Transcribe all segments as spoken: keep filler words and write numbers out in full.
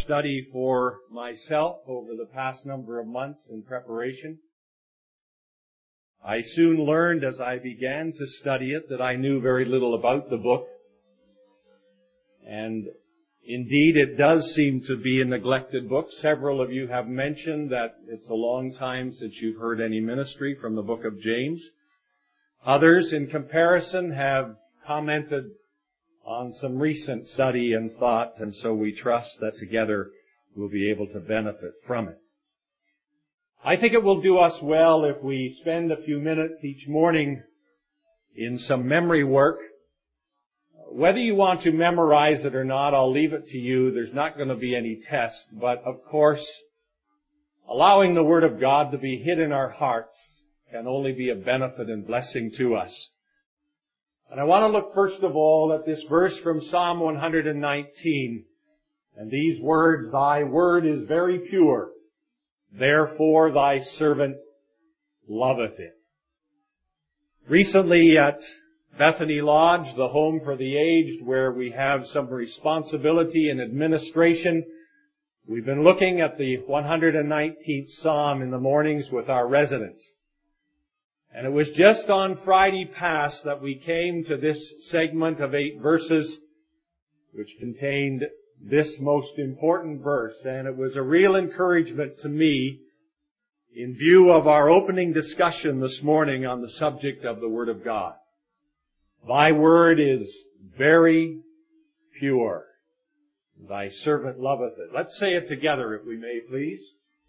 study for myself over the past number of months in preparation. I soon learned as I began to study it that I knew very little about the book. And indeed, it does seem to be a neglected book. Several of you have mentioned that it's a long time since you've heard any ministry from the book of James. Others, in comparison, have commented on some recent study and thought, and so we trust that together we'll be able to benefit from it. I think it will do us well if we spend a few minutes each morning in some memory work. Whether you want to memorize it or not, I'll leave it to you. There's not going to be any test, but of course, allowing the Word of God to be hid in our hearts can only be a benefit and blessing to us. And I want to look first of all at this verse from Psalm one hundred nineteen, and these words, "Thy word is very pure, therefore thy servant loveth it." Recently at Bethany Lodge, the home for the aged, where we have some responsibility in administration, we've been looking at the one hundred nineteenth Psalm in the mornings with our residents. And it was just on Friday past that we came to this segment of eight verses, which contained this most important verse. And it was a real encouragement to me in view of our opening discussion this morning on the subject of the Word of God. Thy word is very pure. Thy servant loveth it. Let's say it together if we may, please.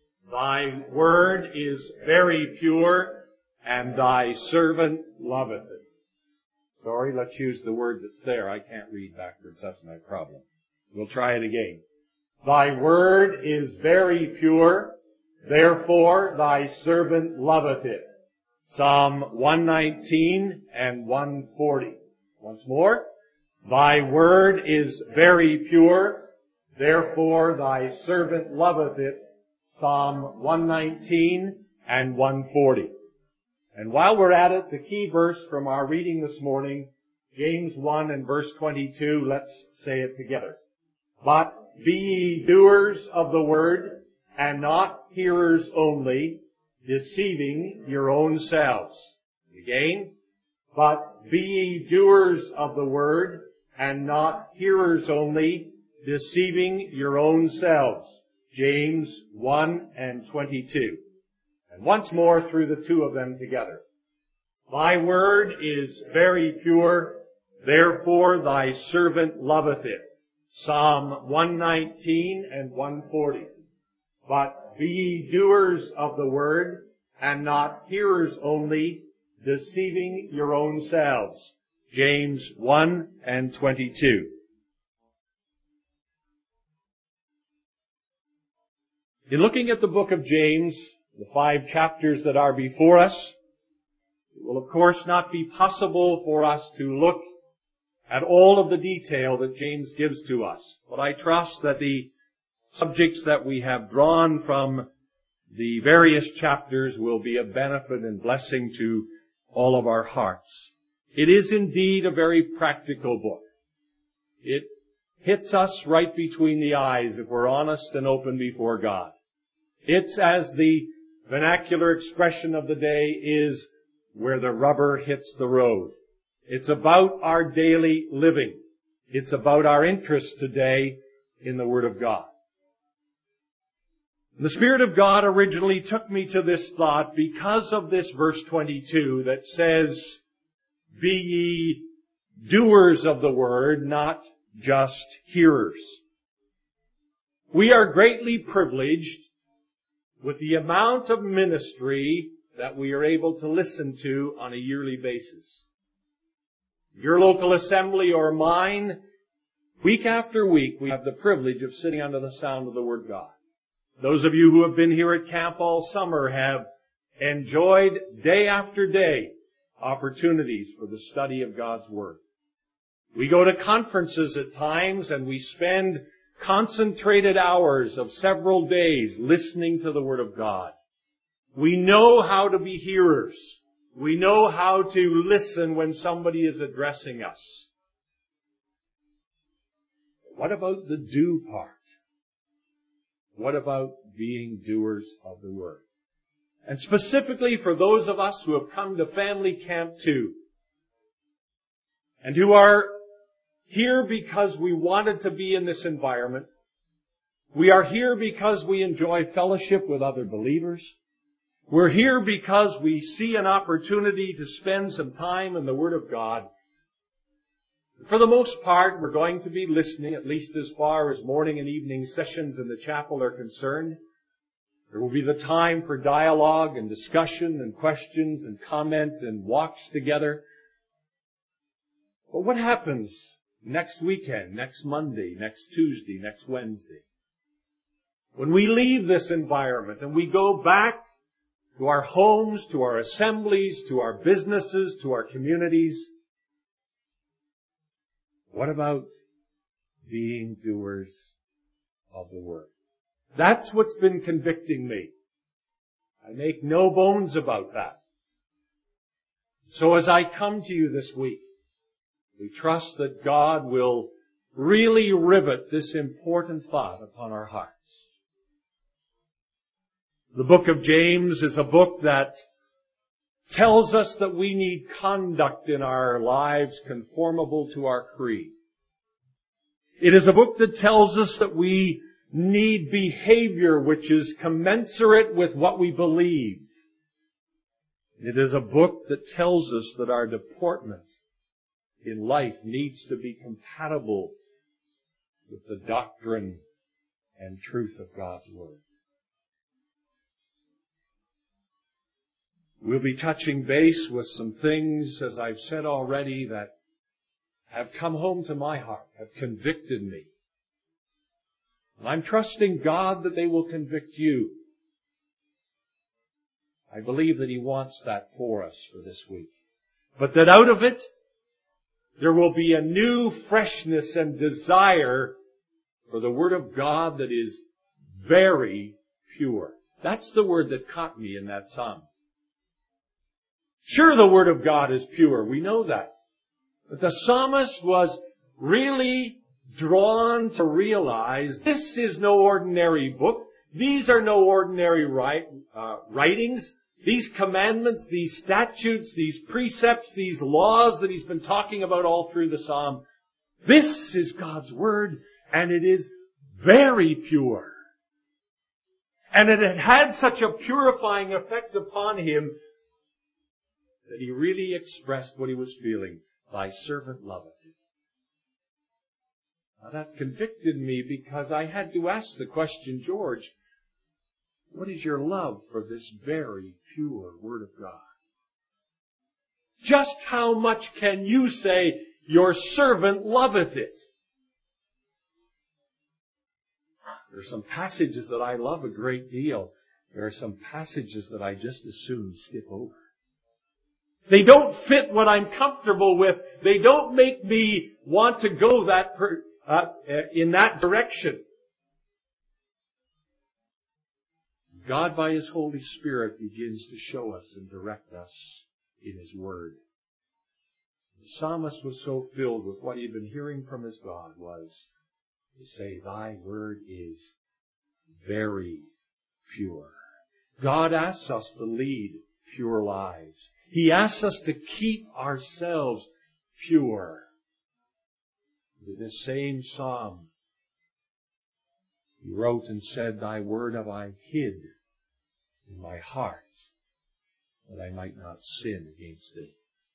Thy word is very pure, and thy servant loveth it. Sorry, let's use the word that's there. I can't read backwards. That's my problem. We'll try it again. Thy word is very pure, therefore thy servant loveth it. Psalm one nineteen and one forty. Once more. Thy word is very pure, therefore thy servant loveth it. Psalm one nineteen and one forty. And while we're at it, the key verse from our reading this morning, James one and verse twenty-two, let's say it together. But be ye doers of the word, and not hearers only, deceiving your own selves. Again, but be ye doers of the word, and not hearers only, deceiving your own selves. James one and twenty-two. And once more through the two of them together. Thy word is very pure, therefore thy servant loveth it. Psalm one nineteen and one forty. But be ye doers of the word, and not hearers only, deceiving your own selves. James one and twenty-two. In looking at the book of James, the five chapters that are before us, it will of course not be possible for us to look at all of the detail that James gives to us. But I trust that the subjects that we have drawn from the various chapters will be a benefit and blessing to all of our hearts. It is indeed a very practical book. It hits us right between the eyes if we're honest and open before God. It's, as the vernacular expression of the day is, where the rubber hits the road. It's about our daily living. It's about our interest today in the Word of God. The Spirit of God originally took me to this thought because of this verse twenty-two that says, be ye doers of the word, not just hearers. We are greatly privileged with the amount of ministry that we are able to listen to on a yearly basis. Your local assembly or mine, week after week, we have the privilege of sitting under the sound of the Word of God. Those of you who have been here at camp all summer have enjoyed day after day opportunities for the study of God's Word. We go to conferences at times and we spend concentrated hours of several days listening to the Word of God. We know how to be hearers. We know how to listen when somebody is addressing us. What about the do part? What about being doers of the Word? And specifically for those of us who have come to Family Camp two, and who are here because we wanted to be in this environment. We are here because we enjoy fellowship with other believers. We're here because we see an opportunity to spend some time in the Word of God. For the most part, we're going to be listening, at least as far as morning and evening sessions in the chapel are concerned. There will be the time for dialogue and discussion and questions and comment and walks together. But what happens next weekend, next Monday, next Tuesday, next Wednesday? When we leave this environment and we go back to our homes, to our assemblies, to our businesses, to our communities, what about being doers of the Word? That's what's been convicting me. I make no bones about that. So as I come to you this week, we trust that God will really rivet this important thought upon our hearts. The book of James is a book that tells us that we need conduct in our lives conformable to our creed. It is a book that tells us that we need behavior which is commensurate with what we believe. It is a book that tells us that our deportment in life needs to be compatible with the doctrine and truth of God's Word. We'll be touching base with some things, as I've said already, that have come home to my heart, have convicted me. And I'm trusting God that they will convict you. I believe that He wants that for us for this week. But that out of it, there will be a new freshness and desire for the Word of God that is very pure. That's the word that caught me in that psalm. Sure, the Word of God is pure. We know that. But the psalmist was really drawn to realize this is no ordinary book. These are no ordinary write, uh, writings. These commandments, these statutes, these precepts, these laws that he's been talking about all through the psalm. This is God's Word, and it is very pure. And it had had such a purifying effect upon him that he really expressed what he was feeling. Thy servant loveth it. Now that convicted me because I had to ask the question, George, what is your love for this very pure Word of God? Just how much can you say, your servant loveth it? There are some passages that I love a great deal. There are some passages that I just as soon skip over. They don't fit what I'm comfortable with. They don't make me want to go that per, uh, in that direction. God, by His Holy Spirit, begins to show us and direct us in His Word. The psalmist was so filled with what he had been hearing from his God was to say, Thy Word is very pure. God asks us to lead pure lives. He asks us to keep ourselves pure. In this same psalm, he wrote and said, Thy word have I hid in my heart, that I might not sin against Thee.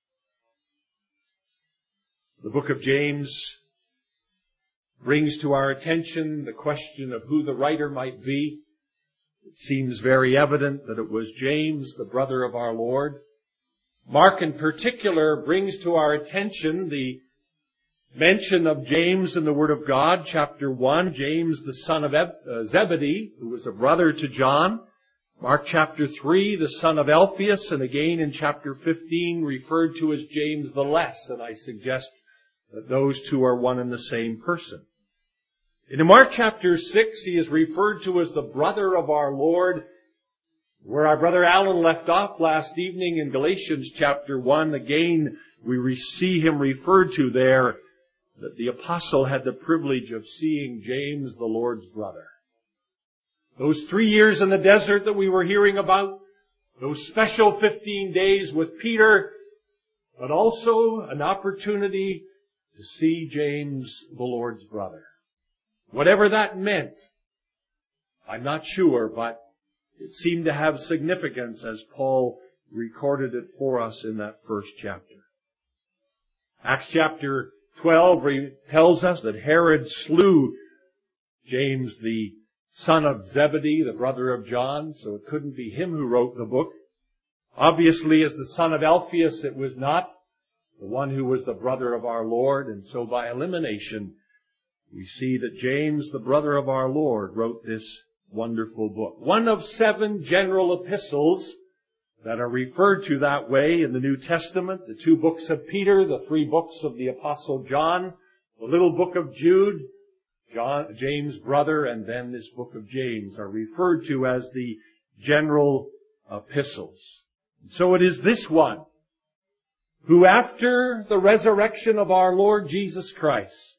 The book of James brings to our attention the question of who the writer might be. It seems very evident that it was James, the brother of our Lord. Mark in particular brings to our attention the mention of James in the Word of God, chapter one, James the son of Zebedee, who was a brother to John. Mark chapter three, the son of Alphaeus, and again in chapter fifteen referred to as James the Less, and I suggest that those two are one and the same person. In Mark chapter six, he is referred to as the brother of our Lord. Where our brother Alan left off last evening in Galatians chapter one, again we see him referred to there, that the apostle had the privilege of seeing James, the Lord's brother. Those three years in the desert that we were hearing about, those special fifteen days with Peter, but also an opportunity to see James, the Lord's brother. Whatever that meant, I'm not sure, but it seemed to have significance as Paul recorded it for us in that first chapter. Acts chapter twelve tells us that Herod slew James, the son of Zebedee, the brother of John, so it couldn't be him who wrote the book. Obviously, as the son of Alphaeus, it was not the one who was the brother of our Lord, and so by elimination, we see that James, the brother of our Lord, wrote this wonderful book. One of seven general epistles that are referred to that way in the New Testament. The two books of Peter, the three books of the Apostle John, the little book of Jude, John, James' brother, and then this book of James are referred to as the general epistles. So it is this one who, after the resurrection of our Lord Jesus Christ,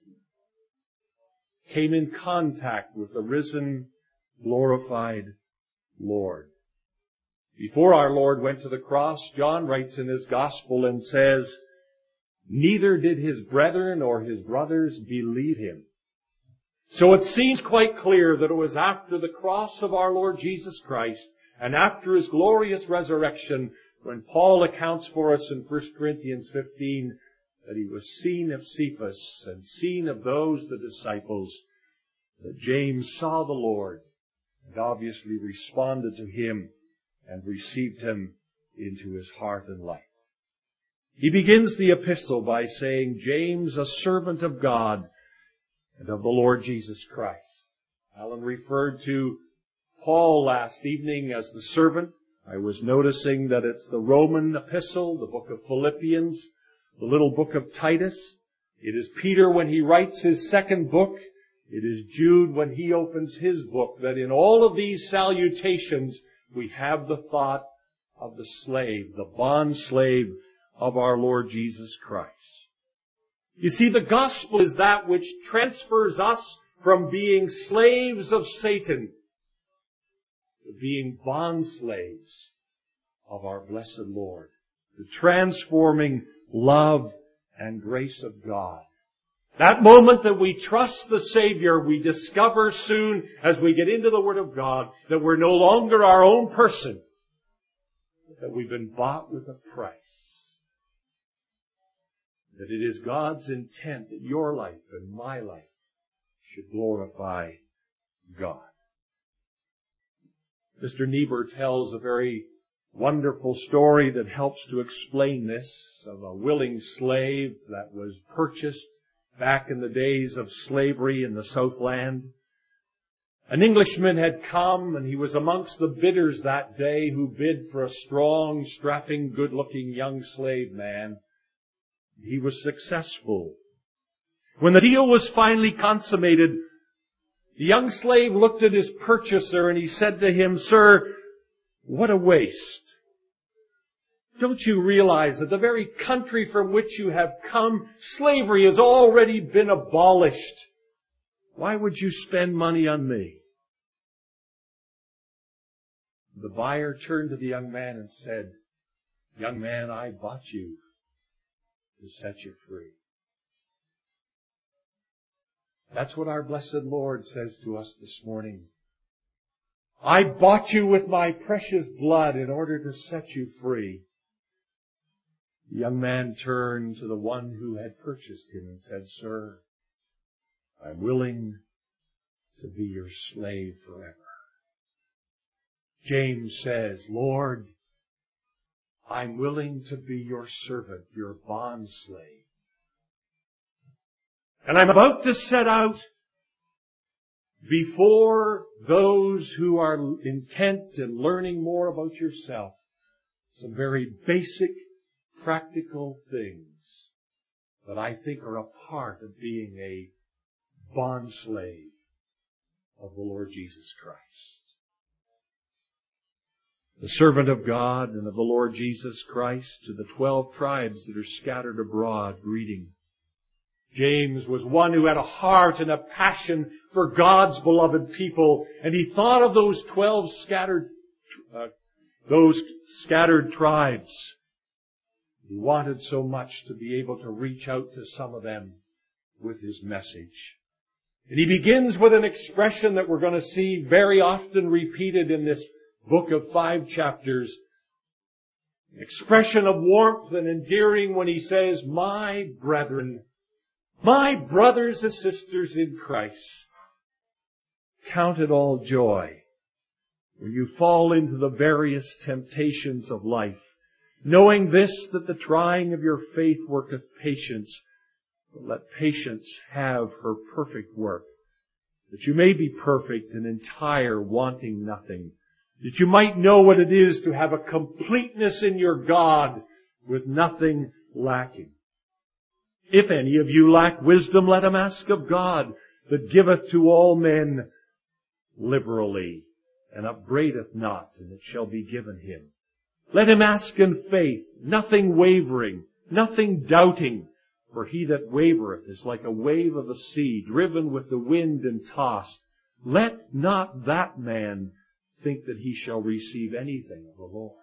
came in contact with the risen, glorified Lord. Before our Lord went to the cross, John writes in his gospel and says, "Neither did his brethren or his brothers believe him." So it seems quite clear that it was after the cross of our Lord Jesus Christ and after His glorious resurrection, when Paul accounts for us in First Corinthians fifteen, that He was seen of Cephas and seen of those, the disciples, that James saw the Lord and obviously responded to Him and received Him into his heart and life. He begins the epistle by saying, "James, a servant of God and of the Lord Jesus Christ." Alan referred to Paul last evening as the servant. I was noticing that it's the Roman epistle, the book of Philippians, the little book of Titus. It is Peter when he writes his second book. It is Jude when he opens his book, that in all of these salutations we have the thought of the slave, the bond slave of our Lord Jesus Christ. You see, the gospel is that which transfers us from being slaves of Satan to being bond slaves of our blessed Lord. The transforming love and grace of God. That moment that we trust the Savior, we discover soon as we get into the Word of God that we're no longer our own person, but that we've been bought with a price. That it is God's intent that your life and my life should glorify God. Mister Niebuhr tells a very wonderful story that helps to explain this, of a willing slave that was purchased back in the days of slavery in the Southland. An Englishman had come, and he was amongst the bidders that day who bid for a strong, strapping, good-looking young slave man. He was successful. When the deal was finally consummated, the young slave looked at his purchaser and he said to him, "Sir, what a waste. Don't you realize that the very country from which you have come, slavery has already been abolished? Why would you spend money on me?" The buyer turned to the young man and said, "Young man, I bought you to set you free." That's what our blessed Lord says to us this morning. I bought you with my precious blood in order to set you free. The young man turned to the one who had purchased him and said, "Sir, I'm willing to be your slave forever." James says, "Lord, I'm willing to be your servant, your bond slave. And I'm about to set out before those who are intent in learning more about yourself some very basic, practical things that I think are a part of being a bond slave of the Lord Jesus Christ." The servant of God and of the Lord Jesus Christ, to the twelve tribes that are scattered abroad, greeting. James was one who had a heart and a passion for God's beloved people, and he thought of those twelve scattered, uh, those scattered tribes. He wanted so much to be able to reach out to some of them with his message. And he begins with an expression that we're going to see very often repeated in this book of five chapters. An expression of warmth and endearing when he says, "My brethren, my brothers and sisters in Christ, count it all joy when you fall into the various temptations of life, knowing this, that the trying of your faith worketh patience. But let patience have her perfect work, that you may be perfect and entire, wanting nothing, that you might know what it is to have a completeness in your God, with nothing lacking. If any of you lack wisdom, let him ask of God, that giveth to all men liberally, and upbraideth not, and it shall be given him. Let him ask in faith, nothing wavering, nothing doubting. For he that wavereth is like a wave of the sea, driven with the wind and tossed. Let not that man think that he shall receive anything of the Lord."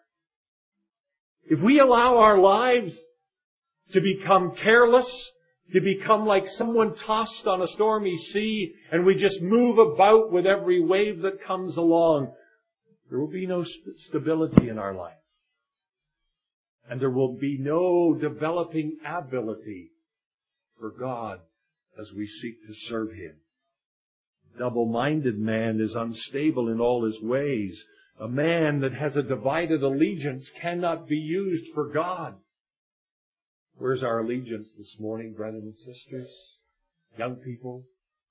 If we allow our lives to become careless, to become like someone tossed on a stormy sea, and we just move about with every wave that comes along, there will be no st- stability in our life. And there will be no developing ability for God as we seek to serve Him. A double-minded man is unstable in all his ways. A man that has a divided allegiance cannot be used for God. Where's our allegiance this morning, brothers and sisters? Young people?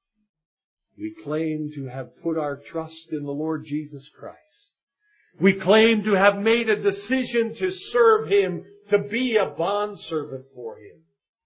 We claim to have put our trust in the Lord Jesus Christ. We claim to have made a decision to serve Him, to be a bondservant for Him.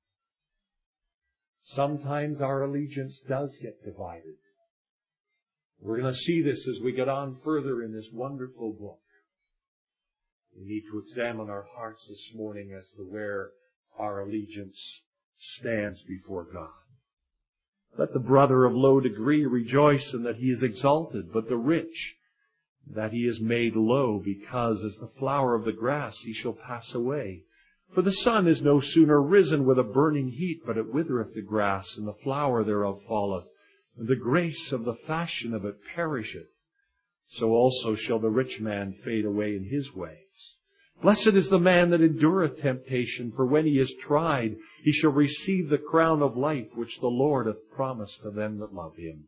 Sometimes our allegiance does get divided. We're going to see this as we get on further in this wonderful book. We need to examine our hearts this morning as to where our allegiance stands before God. Let the brother of low degree rejoice in that he is exalted, but the rich that he is made low, because as the flower of the grass he shall pass away. For the sun is no sooner risen with a burning heat, but it withereth the grass, and the flower thereof falleth, and the grace of the fashion of it perisheth. So also shall the rich man fade away in his ways. Blessed is the man that endureth temptation, for when he is tried, he shall receive the crown of life which the Lord hath promised to them that love Him.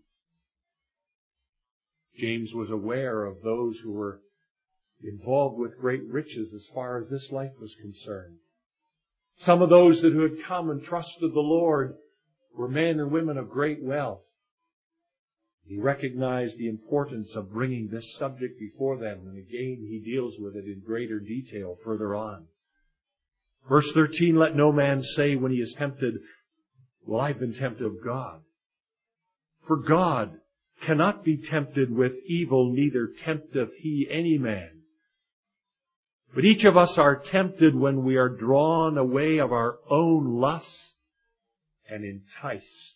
James was aware of those who were involved with great riches as far as this life was concerned. Some of those that who had come and trusted the Lord were men and women of great wealth. He recognized the importance of bringing this subject before them, and again he deals with it in greater detail further on. Verse thirteen, let no man say when he is tempted, well, I've been tempted of God. For God cannot be tempted with evil, neither tempteth He any man. But each of us are tempted when we are drawn away of our own lust and enticed.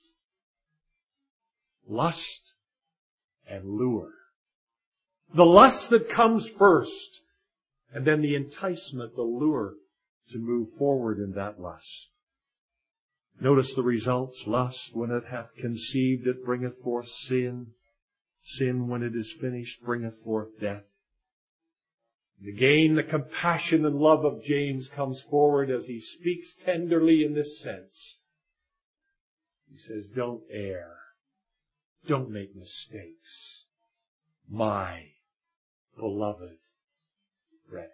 Lust and lure. The lust that comes first, and then the enticement, the lure to move forward in that lust. Notice the results. Lust, when it hath conceived, it bringeth forth sin. Sin, when it is finished, bringeth forth death. And again, the compassion and love of James comes forward as he speaks tenderly in this sense. He says, don't err. Don't make mistakes. My beloved brethren.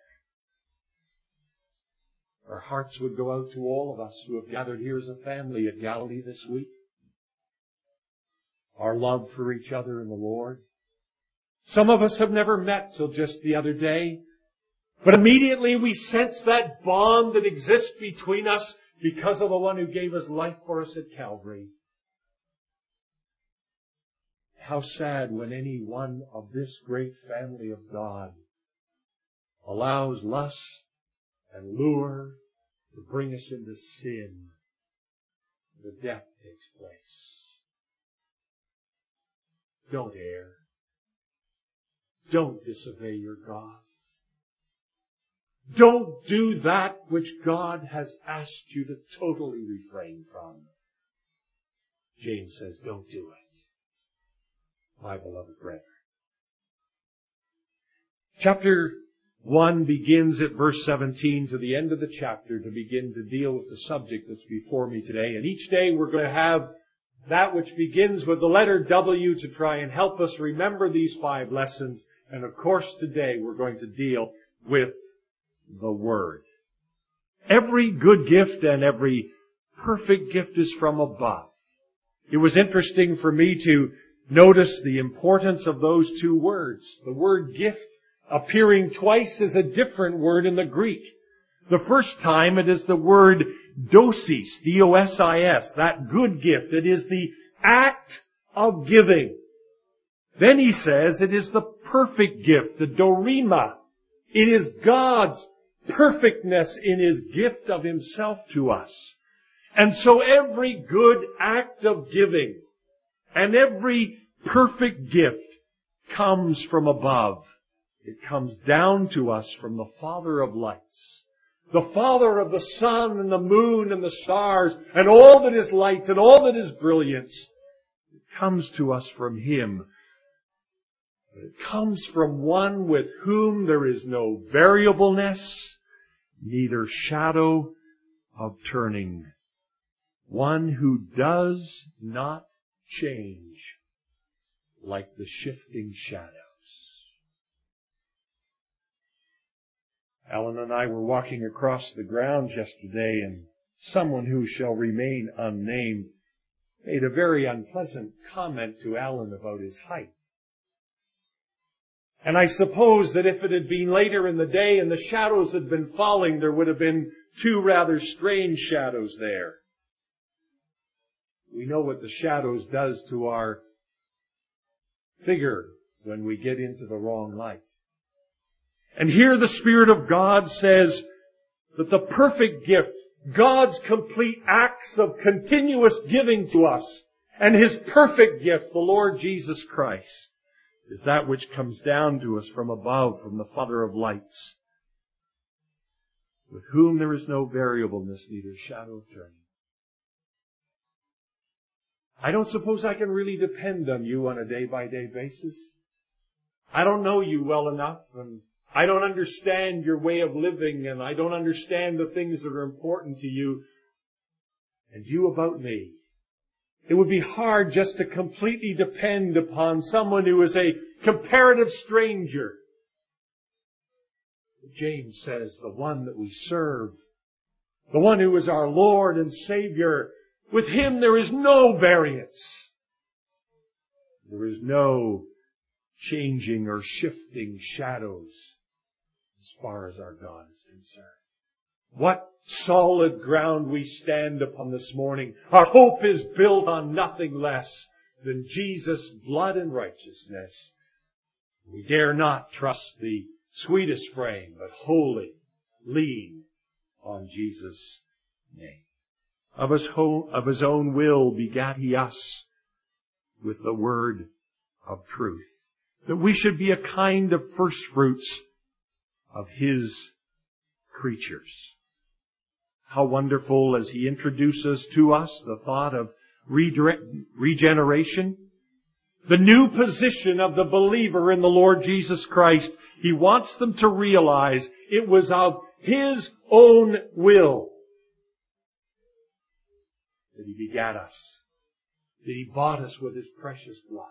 Our hearts would go out to all of us who have gathered here as a family at Galilee this week. Our love for each other in the Lord. Some of us have never met till just the other day, but immediately we sense that bond that exists between us because of the one who gave His life for us at Calvary. How sad when any one of this great family of God allows lust and lure to bring us into sin the death takes place. Don't err. Don't disobey your God. Don't do that which God has asked you to totally refrain from. James says, don't do it, my beloved brethren. Chapter one begins at verse seventeen to the end of the chapter to begin to deal with the subject that's before me today. And each day we're going to have that which begins with the letter W to try and help us remember these five lessons. And of course today we're going to deal with the Word. Every good gift and every perfect gift is from above. It was interesting for me to notice the importance of those two words. The word gift appearing twice is a different word in the Greek. The first time it is the word dosis, D O S I S, that good gift. It is the act of giving. Then he says it is the perfect gift, the dorima. It is God's perfectness in His gift of Himself to us. And so every good act of giving and every perfect gift comes from above. It comes down to us from the Father of lights. The Father of the sun and the moon and the stars and all that is light and all that is brilliance. It comes to us from Him. But it comes from one with whom there is no variableness, neither shadow of turning. One who does not change like the shifting shadows. Alan and I were walking across the grounds yesterday, and someone who shall remain unnamed made a very unpleasant comment to Alan about his height. And I suppose that if it had been later in the day and the shadows had been falling, there would have been two rather strange shadows there. We know what the shadows does to our figure when we get into the wrong light. And here the Spirit of God says that the perfect gift, God's complete acts of continuous giving to us, and His perfect gift, the Lord Jesus Christ, is that which comes down to us from above, from the Father of lights, with whom there is no variableness, neither shadow of turning. I don't suppose I can really depend on you on a day-by-day basis. I don't know you well enough, and I don't understand your way of living, and I don't understand the things that are important to you, and you about me. It would be hard just to completely depend upon someone who is a comparative stranger. James says, the one that we serve, the one who is our Lord and Savior, with Him there is no variance. There is no changing or shifting shadows as far as our God is concerned. What solid ground we stand upon this morning. Our hope is built on nothing less than Jesus' blood and righteousness. We dare not trust the sweetest frame, but wholly lean on Jesus' name. Of his, ho- of his own will begat He us with the word of truth, that we should be a kind of first fruits of His creatures. How wonderful as He introduces to us the thought of regeneration, the new position of the believer in the Lord Jesus Christ. He wants them to realize it was of His own will that He begat us, that He bought us with His precious blood.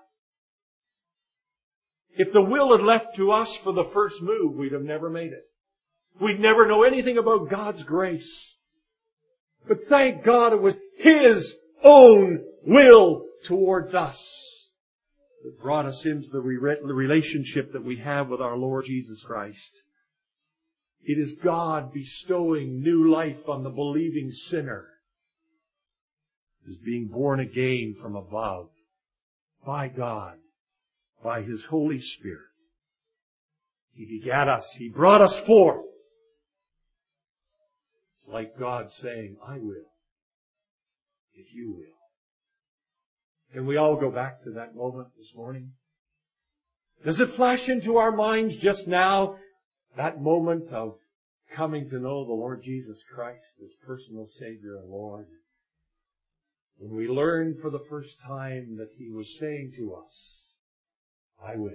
If the will had left to us for the first move, we'd have never made it. We'd never know anything about God's grace. But thank God it was His own will towards us that brought us into the relationship that we have with our Lord Jesus Christ. It is God bestowing new life on the believing sinner, who is being born again from above by God, by His Holy Spirit. He begat us. He brought us forth. It's like God saying, I will. if you will. Can we all go back to that moment this morning? Does it flash into our minds just now, that moment of coming to know the Lord Jesus Christ as personal Savior and Lord? When we learned for the first time that He was saying to us, I will,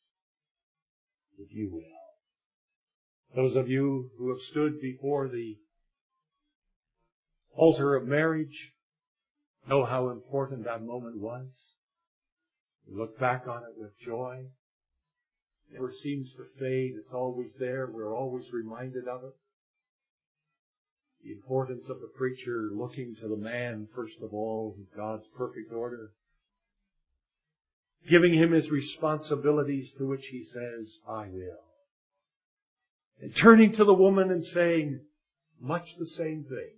if you will. Those of you who have stood before the altar of marriage know how important that moment was. We look back on it with joy. It never seems to fade. It's always there. We're always reminded of it. The importance of the preacher looking to the man, first of all, in God's perfect order. Giving him his responsibilities, to which he says, I will. And turning to the woman and saying much the same thing.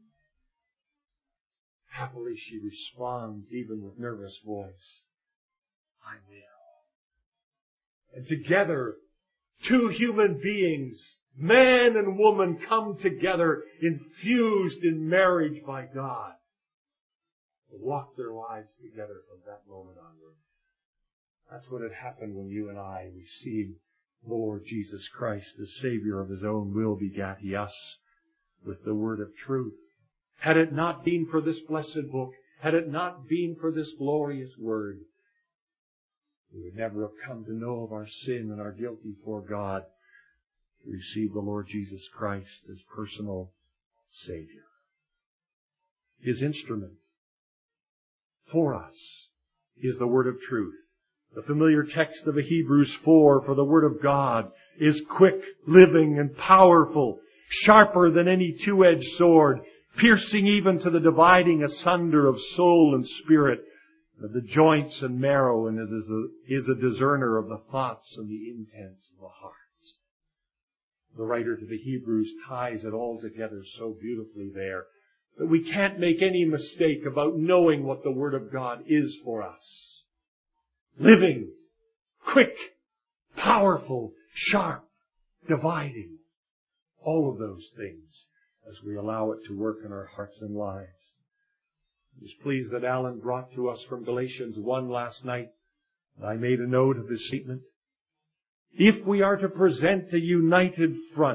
Happily she responds, even with nervous voice, I will. And together, two human beings, man and woman, come together, infused in marriage by God, to walk their lives together from that moment onward. That's what had happened when you and I received Lord Jesus Christ as Savior of His own will begat He us with the word of truth. Had it not been for this blessed book, had it not been for this glorious word, we would never have come to know of our sin and our guilt before God to receive the Lord Jesus Christ as personal Savior. His instrument for us is the word of truth. The familiar text of Hebrews four, for the word of God is quick, living, and powerful, sharper than any two-edged sword, piercing even to the dividing asunder of soul and spirit, of the joints and marrow, and it is a, is a discerner of the thoughts and the intents of the heart. The writer to the Hebrews ties it all together so beautifully there that we can't make any mistake about knowing what the Word of God is for us. Living, quick, powerful, sharp, dividing. All of those things as we allow it to work in our hearts and lives. I was pleased that Alan brought to us from Galatians one last night. I made a note of his statement. If we are to present a united front,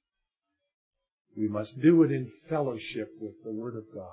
we must do it in fellowship with the Word of God.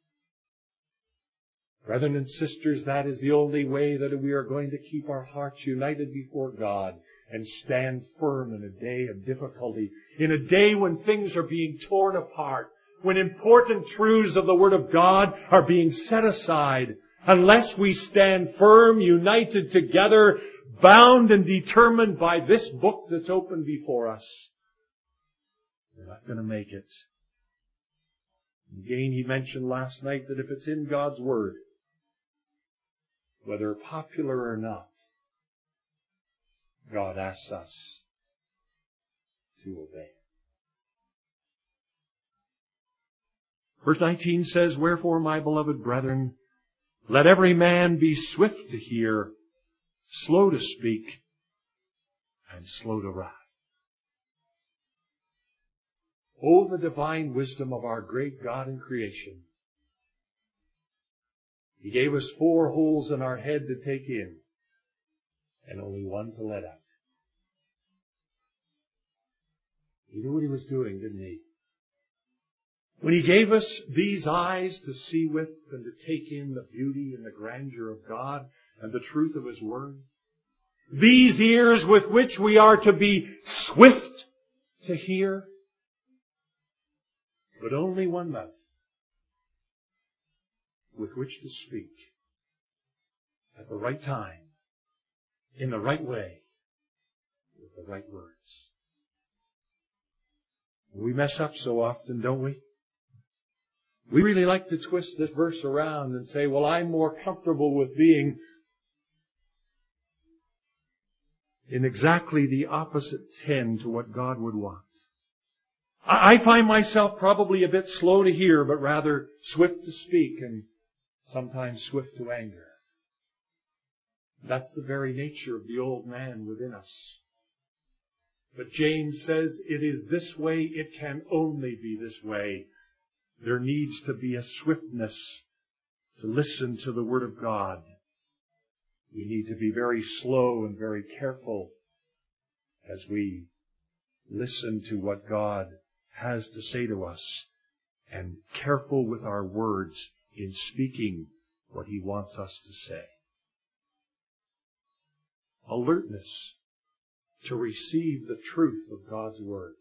Brethren and sisters, that is the only way that we are going to keep our hearts united before God and stand firm in a day of difficulty, in a day when things are being torn apart, when important truths of the Word of God are being set aside. Unless we stand firm, united together, bound and determined by this book that's open before us, we're not going to make it. Again, he mentioned last night that if it's in God's Word, whether popular or not, God asks us to obey. Verse nineteen says, Wherefore, my beloved brethren, let every man be swift to hear, slow to speak, and slow to wrath. Oh, the divine wisdom of our great God in creation. He gave us four holes in our head to take in, and only one to let out. He knew what He was doing, didn't He? When He gave us these eyes to see with and to take in the beauty and the grandeur of God and the truth of His Word, these ears with which we are to be swift to hear, but only one mouth with which to speak at the right time, in the right way, with the right words. We mess up so often, don't we? We really like to twist this verse around and say, well, I'm more comfortable with being in exactly the opposite ten to what God would want. I find myself probably a bit slow to hear, but rather swift to speak and sometimes swift to anger. That's the very nature of the old man within us. But James says it is this way, it can only be this way. There needs to be a swiftness to listen to the Word of God, we need to be very slow and very careful as we listen to what God has to say to us, and careful with our words in speaking what He wants us to say. Alertness to receive the truth of God's Word.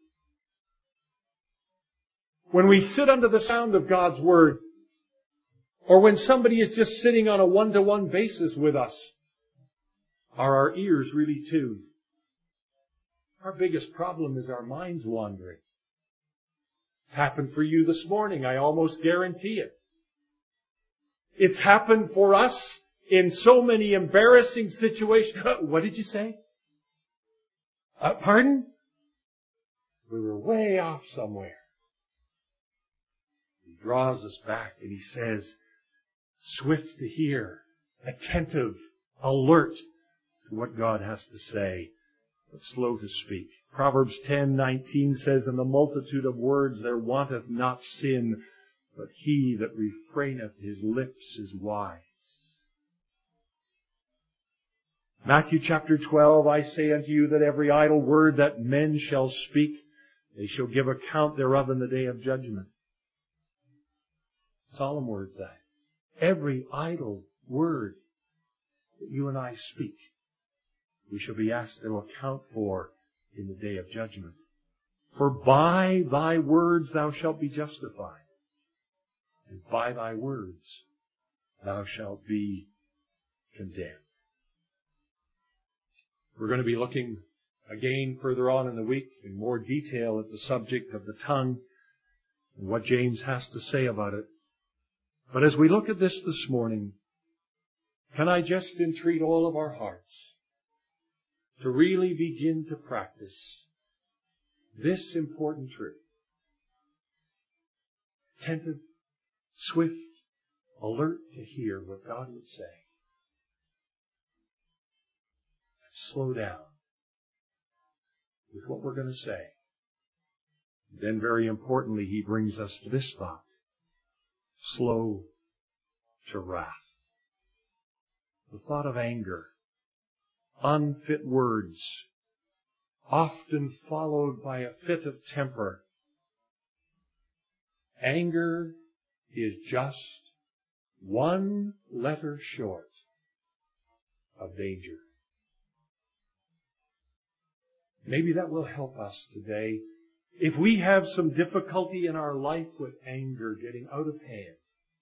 When we sit under the sound of God's Word, or when somebody is just sitting on a one-to-one basis with us, are our ears really tuned? Our biggest problem is our minds wandering. It's happened for you this morning, I almost guarantee it. It's happened for us in so many embarrassing situations. What did you say? Uh, pardon? We were way off somewhere. He draws us back and He says, swift to hear, attentive, alert to what God has to say, but slow to speak. Proverbs ten nineteen says, in the multitude of words there wanteth not sin, but he that refraineth his lips is wise. Matthew chapter twelve, I say unto you that every idle word that men shall speak, they shall give account thereof in the day of judgment. Solemn words that. Every idle word that you and I speak, we shall be asked to account for in the day of judgment. For by thy words thou shalt be justified, and by thy words thou shalt be condemned. We're going to be looking again further on in the week in more detail at the subject of the tongue and what James has to say about it. But as we look at this this morning, can I just entreat all of our hearts to really begin to practice this important truth? Attentive, swift, alert to hear what God would say. And slow down with what we're going to say. Then very importantly, he brings us to this thought. Slow to wrath. The thought of anger, unfit words, often followed by a fit of temper. Anger is just one letter short of danger. Maybe that will help us today. If we have some difficulty in our life with anger getting out of hand,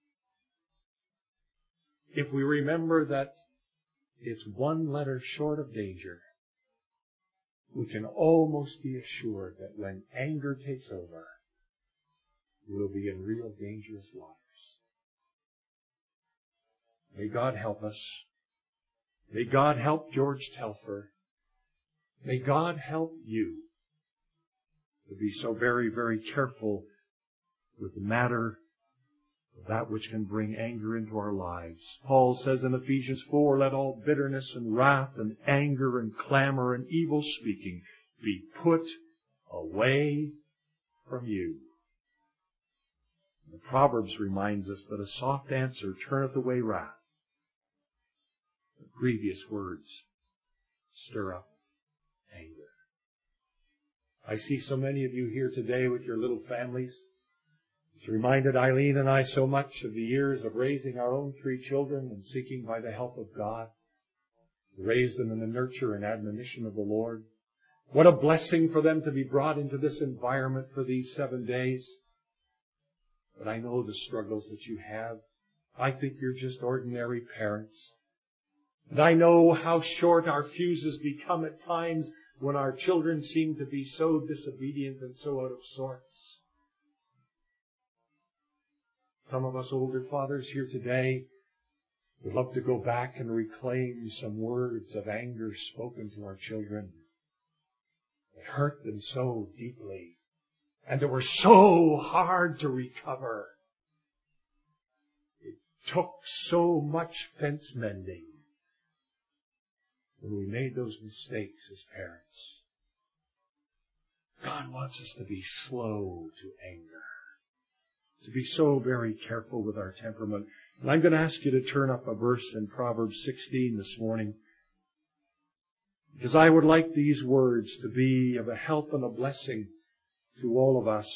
if we remember that it's one letter short of danger, we can almost be assured that when anger takes over, we'll be in real dangerous waters. May God help us. May God help George Telfer. May God help you to be so very, very careful with the matter of that which can bring anger into our lives. Paul says in Ephesians four, let all bitterness and wrath and anger and clamor and evil speaking be put away from you. The Proverbs reminds us that a soft answer turneth away wrath. The grievous words stir up anger. I see so many of you here today with your little families. It's reminded Eileen and I so much of the years of raising our own three children and seeking by the help of God to raise them in the nurture and admonition of the Lord. What a blessing for them to be brought into this environment for these seven days. But I know the struggles that you have. I think you're just ordinary parents. And I know how short our fuses become at times when our children seem to be so disobedient and so out of sorts. Some of us older fathers here today would love to go back and reclaim some words of anger spoken to our children that hurt them so deeply and that were so hard to recover. It took so much fence mending when we made those mistakes as parents. God wants us to be slow to anger, to be so very careful with our temperament. And I'm going to ask you to turn up a verse in Proverbs sixteen this morning, because I would like these words to be of a help and a blessing to all of us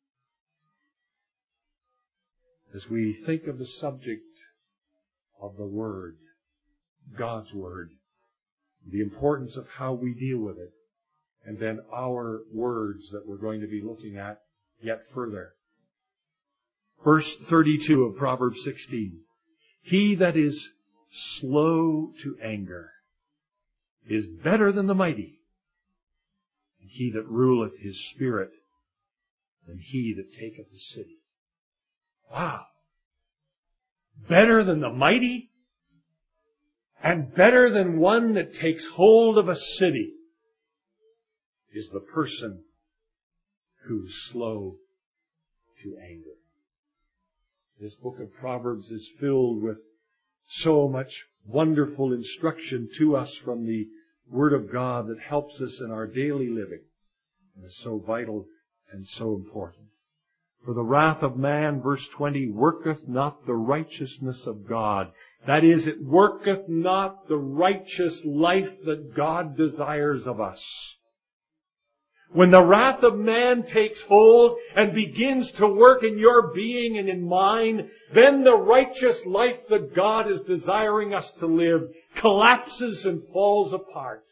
as we think of the subject of the Word, God's Word, the importance of how we deal with it, and then our words that we're going to be looking at yet further. Verse thirty-two of Proverbs sixteen. He that is slow to anger is better than the mighty, and he that ruleth his spirit than he that taketh a city. Wow. Better than the mighty, and better than one that takes hold of a city is the person who's slow to anger. This book of Proverbs is filled with so much wonderful instruction to us from the Word of God that helps us in our daily living and is so vital and so important. For the wrath of man, verse twenty, worketh not the righteousness of God. That is, it worketh not the righteous life that God desires of us. When the wrath of man takes hold and begins to work in your being and in mine, then the righteous life that God is desiring us to live collapses and falls apart.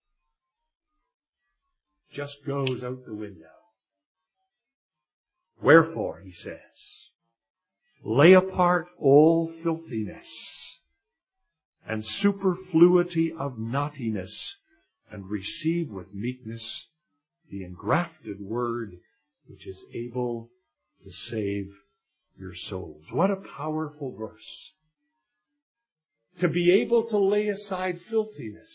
Just goes out the window. Wherefore, he says, lay apart all filthiness and superfluity of naughtiness, and receive with meekness the engrafted word which is able to save your souls. What a powerful verse. To be able to lay aside filthiness,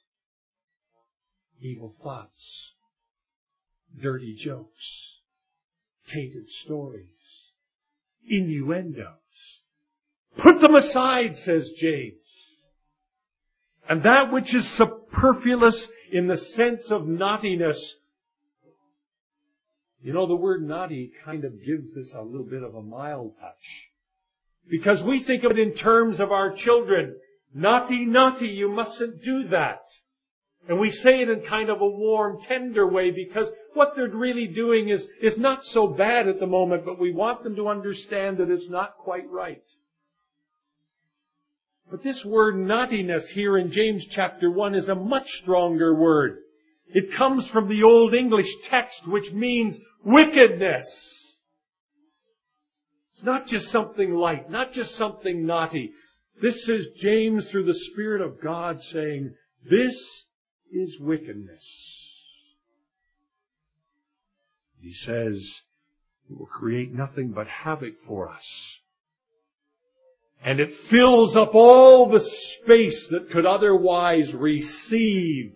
evil thoughts, dirty jokes, tainted stories, innuendos. Put them aside, says James. And that which is superfluous in the sense of naughtiness. You know, the word naughty kind of gives this a little bit of a mild touch. Because we think of it in terms of our children. Naughty, naughty, you mustn't do that. And we say it in kind of a warm, tender way because what they're really doing is, is not so bad at the moment, but we want them to understand that it's not quite right. But this word naughtiness here in James chapter one is a much stronger word. It comes from the Old English text, which means wickedness. It's not just something light, not just something naughty. This is James through the Spirit of God saying, this is wickedness. He says, it will create nothing but havoc for us. And it fills up all the space that could otherwise receive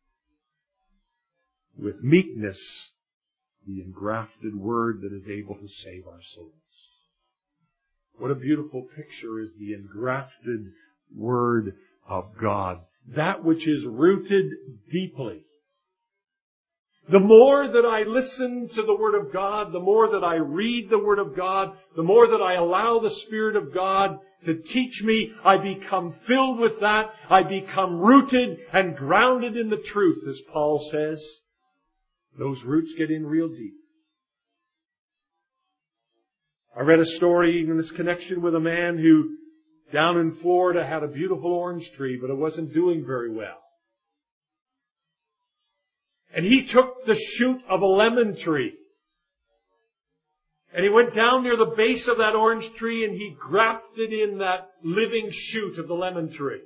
with meekness the engrafted word that is able to save our souls. What a beautiful picture is the engrafted word of God. That which is rooted deeply. The more that I listen to the Word of God, the more that I read the Word of God, the more that I allow the Spirit of God to teach me, I become filled with that. I become rooted and grounded in the truth, as Paul says. Those roots get in real deep. I read a story in this connection with a man who, down in Florida, had a beautiful orange tree, but it wasn't doing very well. And he took the shoot of a lemon tree. And he went down near the base of that orange tree and he grafted in that living shoot of the lemon tree.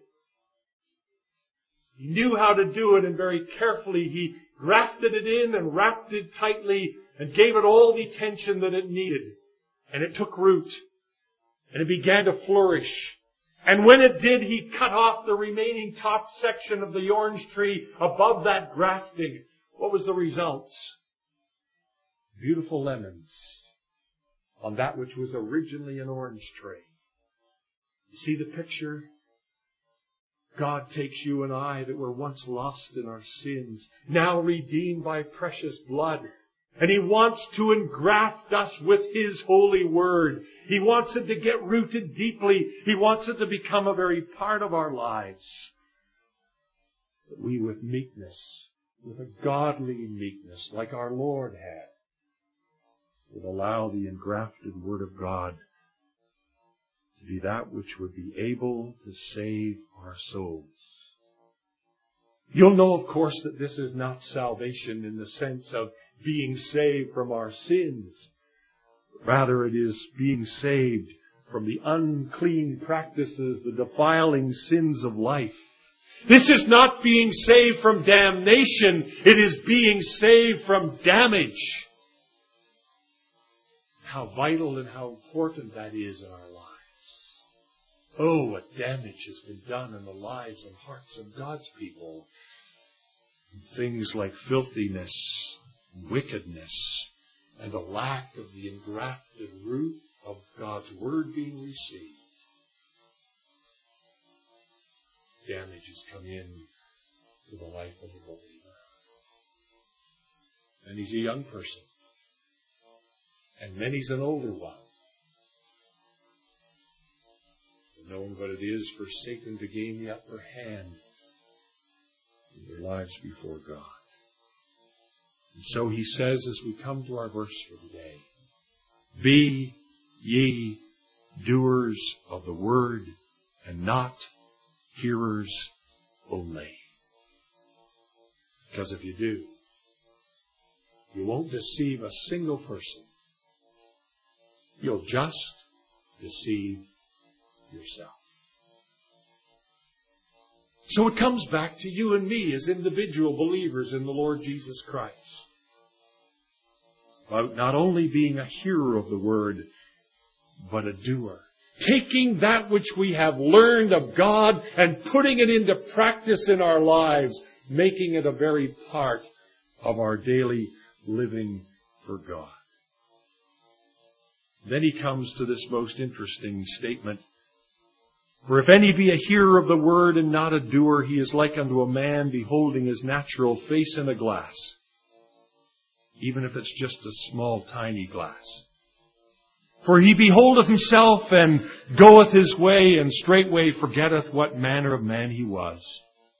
He knew how to do it, and very carefully he grafted it in and wrapped it tightly and gave it all the attention that it needed. And it took root. And it began to flourish. And when it did, he cut off the remaining top section of the orange tree above that grafting. What was the result? Beautiful lemons on that which was originally an orange tree. You see the picture? God takes you and I that were once lost in our sins, now redeemed by precious blood, And He wants to engraft us with His holy Word. He wants it to get rooted deeply. He wants it to become a very part of our lives. That we with meekness, with a godly meekness like our Lord had, would allow the engrafted Word of God to be that which would be able to save our souls. You'll know, of course, that this is not salvation in the sense of being saved from our sins. Rather, it is being saved from the unclean practices, the defiling sins of life. This is not being saved from damnation. It is being saved from damage. How vital and how important that is in our lives. Oh, what damage has been done in the lives and hearts of God's people. Things like filthiness, wickedness, and a lack of the engrafted root of God's Word being received. Damage has come in to the life of a believer. And he's a young person. And many's an older one. Knowing what it is for Satan to gain the upper hand in their lives before God. And so he says as we come to our verse for today, be ye doers of the word and not hearers only. Because if you do, you won't deceive a single person. You'll just deceive yourself. So it comes back to you and me as individual believers in the Lord Jesus Christ. About not only being a hearer of the Word, but a doer. Taking that which we have learned of God and putting it into practice in our lives, making it a very part of our daily living for God. Then he comes to this most interesting statement. For if any be a hearer of the word and not a doer, he is like unto a man beholding his natural face in a glass. Even if it's just a small, tiny glass. For he beholdeth himself and goeth his way, and straightway forgetteth what manner of man he was.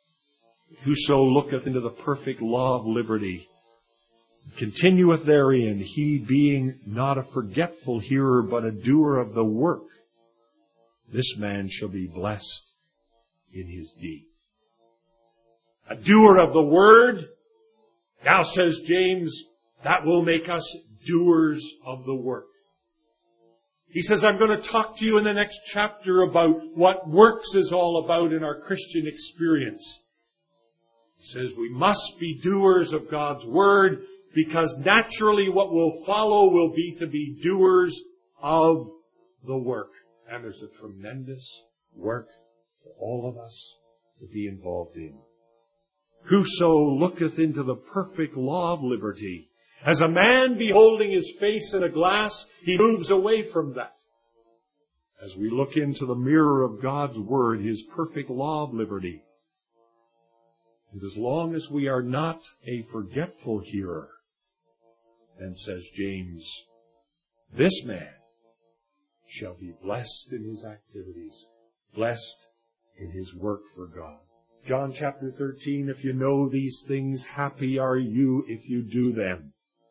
Whoso looketh into the perfect law of liberty, continueth therein, he being not a forgetful hearer, but a doer of the work, this man shall be blessed in his deed. A doer of the word, now says James, that will make us doers of the work. He says, I'm going to talk to you in the next chapter about what works is all about in our Christian experience. He says we must be doers of God's word, because naturally what will follow will be to be doers of the work. And there's a tremendous work for all of us to be involved in. Whoso looketh into the perfect law of liberty, as a man beholding his face in a glass, he moves away from that. As we look into the mirror of God's Word, His perfect law of liberty. And as long as we are not a forgetful hearer, then says James, this man shall be blessed in his activities, blessed in his work for God. John chapter thirteen, if you know these things, happy are you if you do them.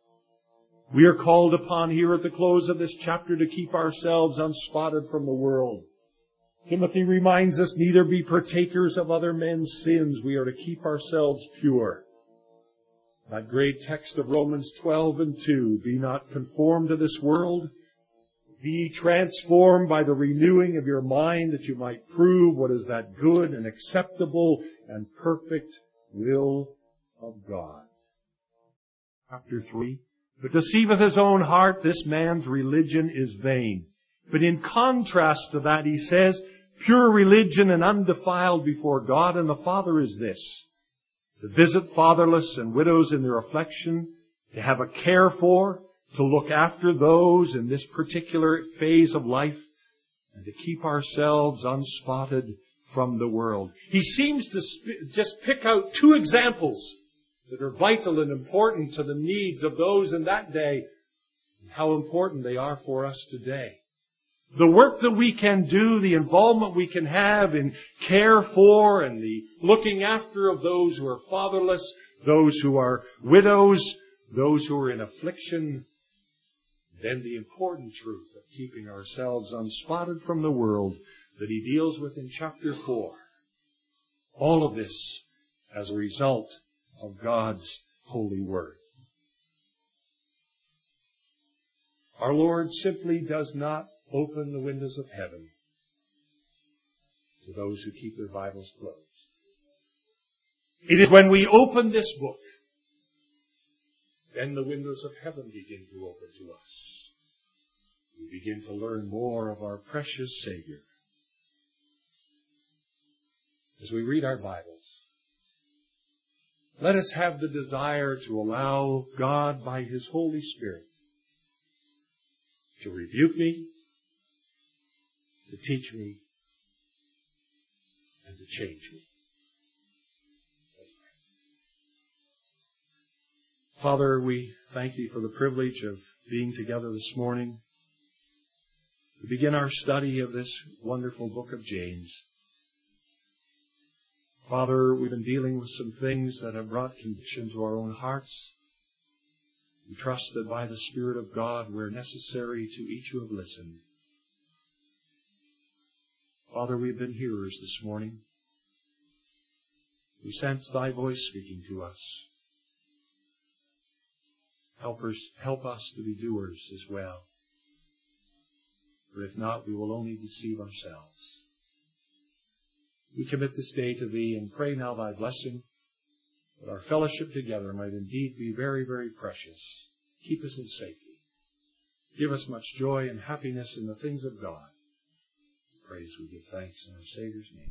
We are called upon here at the close of this chapter to keep ourselves unspotted from the world. Timothy reminds us, neither be partakers of other men's sins. We are to keep ourselves pure. That great text of Romans twelve and two, be not conformed to this world, be transformed by the renewing of your mind, that you might prove what is that good and acceptable and perfect will of God. Chapter three. But deceiveth his own heart, this man's religion is vain. But in contrast to that, he says, pure religion and undefiled before God and the Father is this, to visit fatherless and widows in their affliction, to have a care for, to look after those in this particular phase of life, and to keep ourselves unspotted from the world. He seems to sp- just pick out two examples that are vital and important to the needs of those in that day, and how important they are for us today. The work that we can do, the involvement we can have in care for and the looking after of those who are fatherless, those who are widows, those who are in affliction. Then the important truth of keeping ourselves unspotted from the world that he deals with in chapter four. All of this as a result of God's holy word. Our Lord simply does not open the windows of heaven to those who keep their Bibles closed. It is when we open this book, then the windows of heaven begin to open to us. We begin to learn more of our precious Savior. As we read our Bibles, let us have the desire to allow God by His Holy Spirit to rebuke me, to teach me, and to change me. Father, we thank Thee for the privilege of being together this morning to begin our study of this wonderful book of James. Father, we've been dealing with some things that have brought conviction to our own hearts. We trust that by the Spirit of God we're necessary to each who have listened. Father, we've been hearers this morning. We sense Thy voice speaking to us. Help us, help us to be doers as well. For if not, we will only deceive ourselves. We commit this day to Thee and pray now Thy blessing, that our fellowship together might indeed be very, very precious. Keep us in safety. Give us much joy and happiness in the things of God. Praise we give thanks in our Savior's name.